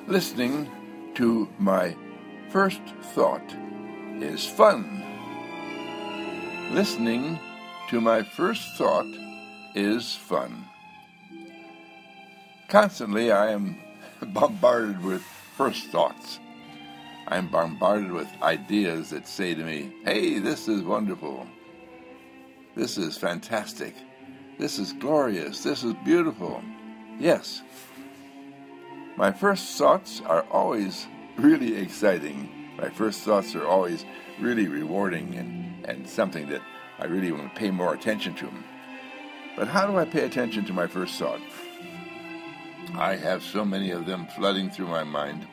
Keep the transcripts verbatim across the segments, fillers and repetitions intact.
Listening to my first thought is fun. Listening to my first thought is fun. Constantly I am bombarded with first thoughts. I am bombarded with ideas that say to me, hey, this is wonderful. This is fantastic. This is glorious. This is beautiful. Yes. My first thoughts are always really exciting. My first thoughts are always really rewarding and, and something that I really want to pay more attention to. But how do I pay attention to my first thought? I have so many of them flooding through my mind.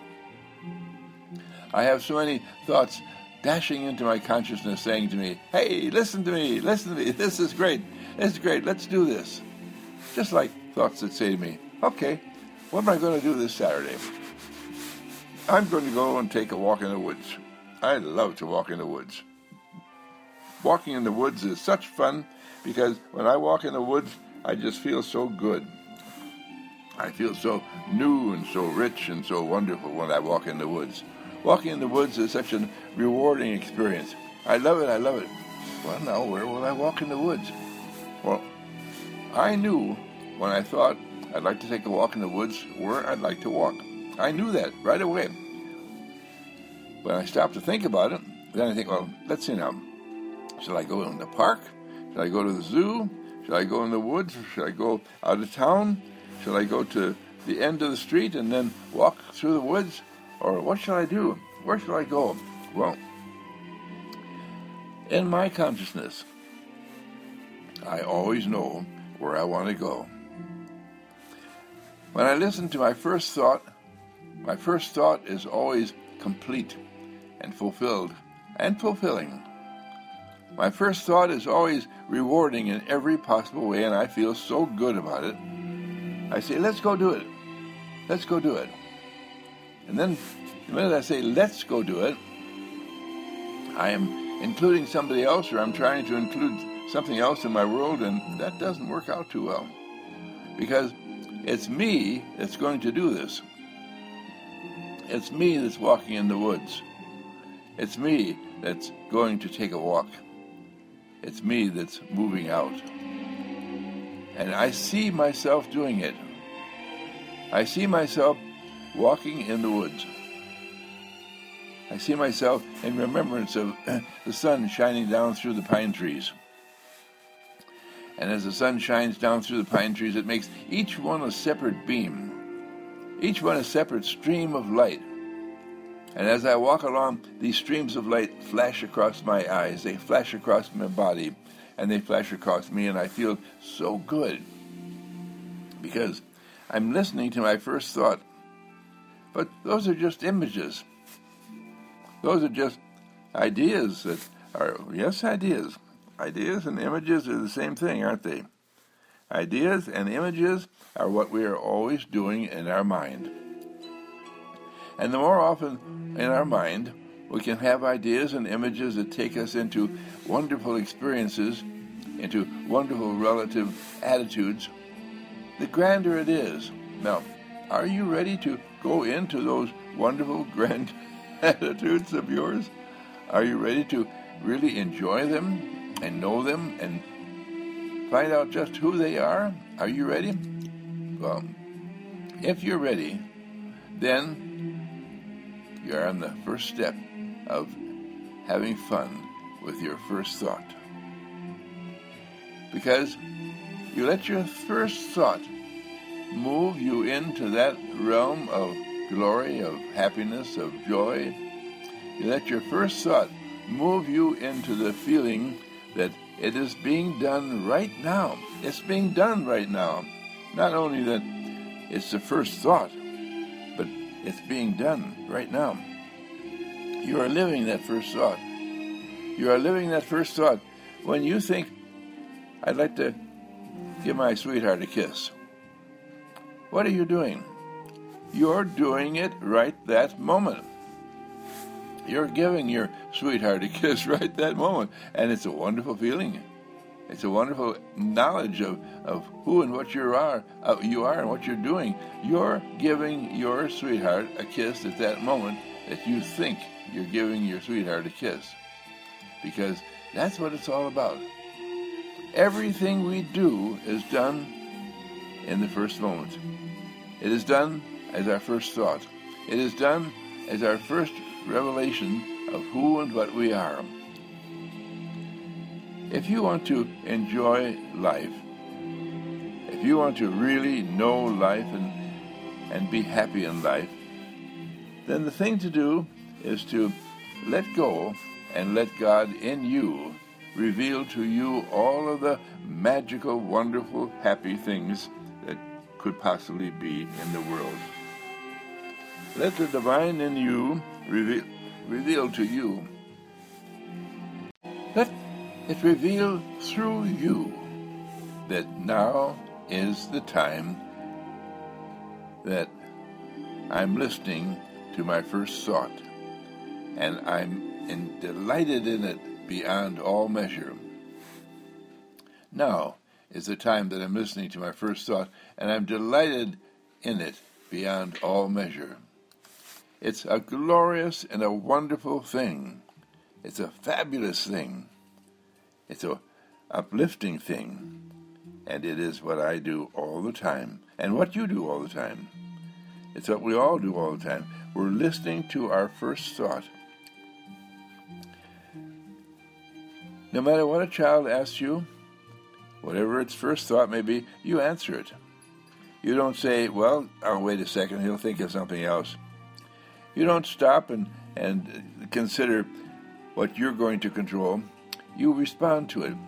I have so many thoughts dashing into my consciousness saying to me, hey, listen to me, listen to me, this is great, this is great, let's do this. Just like thoughts that say to me, okay, what am I going to do this Saturday? I'm going to go and take a walk in the woods. I love to walk in the woods. Walking in the woods is such fun because when I walk in the woods, I just feel so good. I feel so new and so rich and so wonderful when I walk in the woods. Walking in the woods is such a rewarding experience. I love it, I love it. Well, now, where will I walk in the woods? Well, I knew when I thought I'd like to take a walk in the woods where I'd like to walk. I knew that right away. When I stopped to think about it, then I think, well, let's see now. Should I go in the park? Should I go to the zoo? Should I go in the woods? Should I go out of town? Should I go to the end of the street and then walk through the woods? Or what should I do? Where should I go? Well, in my consciousness, I always know where I want to go. When I listen to my first thought, my first thought is always complete and fulfilled and fulfilling. My first thought is always rewarding in every possible way, and I feel so good about it. I say, let's go do it. Let's go do it. And then the minute I say, let's go do it, I am including somebody else, or I'm trying to include something else in my world, and that doesn't work out too well. Because it's me that's going to do this. It's me that's walking in the woods. It's me that's going to take a walk. It's me that's moving out. And I see myself doing it. I see myself walking in the woods. I see myself in remembrance of the sun shining down through the pine trees. And as the sun shines down through the pine trees, it makes each one a separate beam, each one a separate stream of light. And as I walk along, these streams of light flash across my eyes, they flash across my body, and they flash across me, and I feel so good because I'm listening to my first thought. But those are just images. Those are just ideas that are, yes, ideas. Ideas and images are the same thing, aren't they? Ideas and images are what we are always doing in our mind. And the more often in our mind we can have ideas and images that take us into wonderful experiences, into wonderful relative attitudes, the grander it is. Now, are you ready to go into those wonderful grand attitudes of yours? Are you ready to really enjoy them and know them and find out just who they are? Are you ready? Well, if you're ready, then you're on the first step of having fun with your first thought. Because you let your first thought move you into that realm of glory, of happiness, of joy. You let your first thought move you into the feeling that it is being done right now. It's being done right now. Not only that it's the first thought, but it's being done right now. You are living that first thought. You are living that first thought. When you think, I'd like to give my sweetheart a kiss, what are you doing? You're doing it right that moment. You're giving your sweetheart a kiss right that moment. And it's a wonderful feeling. It's a wonderful knowledge of, of who and what you are, uh, you are and what you're doing. You're giving your sweetheart a kiss at that moment that you think you're giving your sweetheart a kiss. Because that's what it's all about. Everything we do is done in the first moment. It is done as our first thought. It is done as our first revelation of who and what we are. If you want to enjoy life, if you want to really know life and, and be happy in life, then the thing to do is to let go and let God in you reveal to you all of the magical, wonderful, happy things that could possibly be in the world. Let the divine in you reveal, reveal to you. Let it reveal through you that now is the time that I'm listening to my first thought, and I'm in, delighted in it beyond all measure. Now is the time that I'm listening to my first thought, and I'm delighted in it beyond all measure. It's a glorious and a wonderful thing. It's a fabulous thing. It's a uplifting thing. And it is what I do all the time, and what you do all the time. It's what we all do all the time. We're listening to our first thought. No matter what a child asks you, whatever its first thought may be, you answer it. You don't say, well, oh, wait a second, he'll think of something else. You don't stop and, and consider what you're going to control. You respond to it.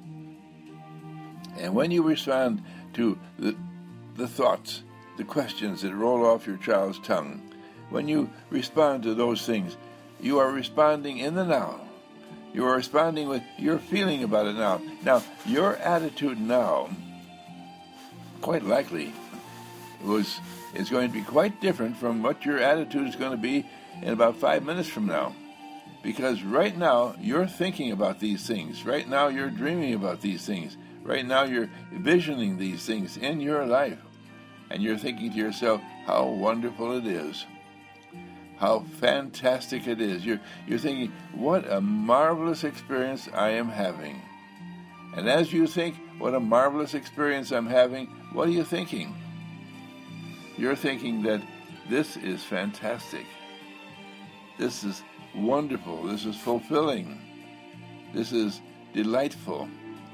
And when you respond to the, the thoughts, the questions that roll off your child's tongue, when you respond to those things, you are responding in the now. You are responding with your feeling about it now. Now, your attitude now, quite likely, was is going to be quite different from what your attitude is going to be in about five minutes from now. Because right now, you're thinking about these things. Right now, you're dreaming about these things. Right now, you're visioning these things in your life. And you're thinking to yourself, how wonderful it is. How fantastic it is. You're, you're thinking, what a marvelous experience I am having. And as you think, what a marvelous experience I'm having, what are you thinking? You're thinking that this is fantastic. This is wonderful. This is fulfilling. This is delightful.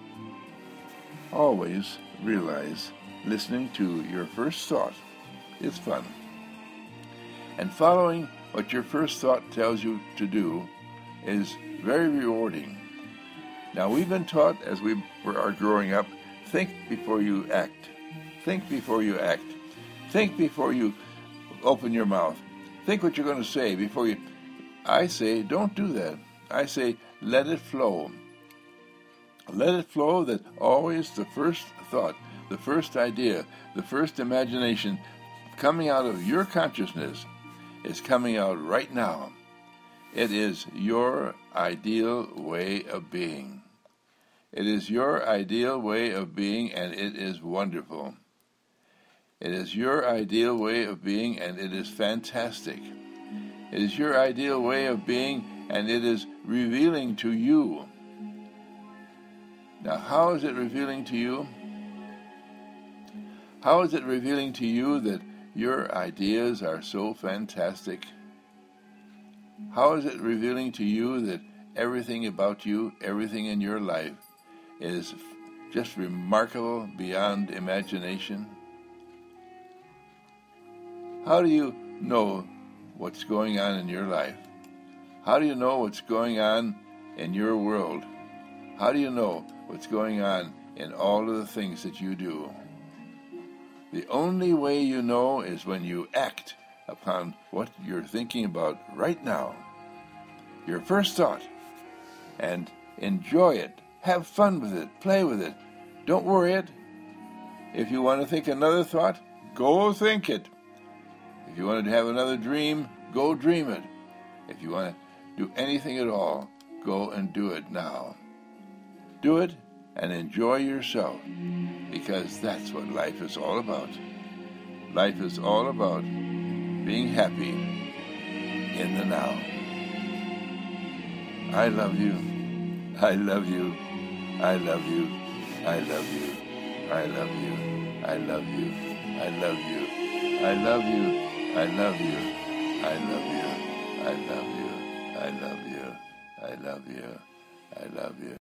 Always realize listening to your first thought is fun. And following what your first thought tells you to do is very rewarding. Now, we've been taught as we are growing up, think before you act. Think before you act. Think before you open your mouth. Think what you're going to say before you... I say, don't do that. I say, let it flow. Let it flow that always the first thought, the first idea, the first imagination coming out of your consciousness is coming out right now. It is your ideal way of being. It is your ideal way of being, and it is wonderful. It is your ideal way of being, and it is fantastic. It is your ideal way of being, and it is revealing to you. Now, how is it revealing to you? How is it revealing to you that your ideas are so fantastic? How is it revealing to you that everything about you, everything in your life, is just remarkable beyond imagination? How do you know what's going on in your life? How do you know what's going on in your world? How do you know what's going on in all of the things that you do? The only way you know is when you act upon what you're thinking about right now. Your first thought. And enjoy it. Have fun with it. Play with it. Don't worry it. If you want to think another thought, go think it. If you want to have another dream, go dream it. If you want to do anything at all, go and do it now. Do it and enjoy yourself, because that's what life is all about. Life is all about being happy in the now. I love you. I love you. I love you. I love you. I love you. I love you. I love you. I love you. I love you. I love you. I love you. I love you. I love you. I love you.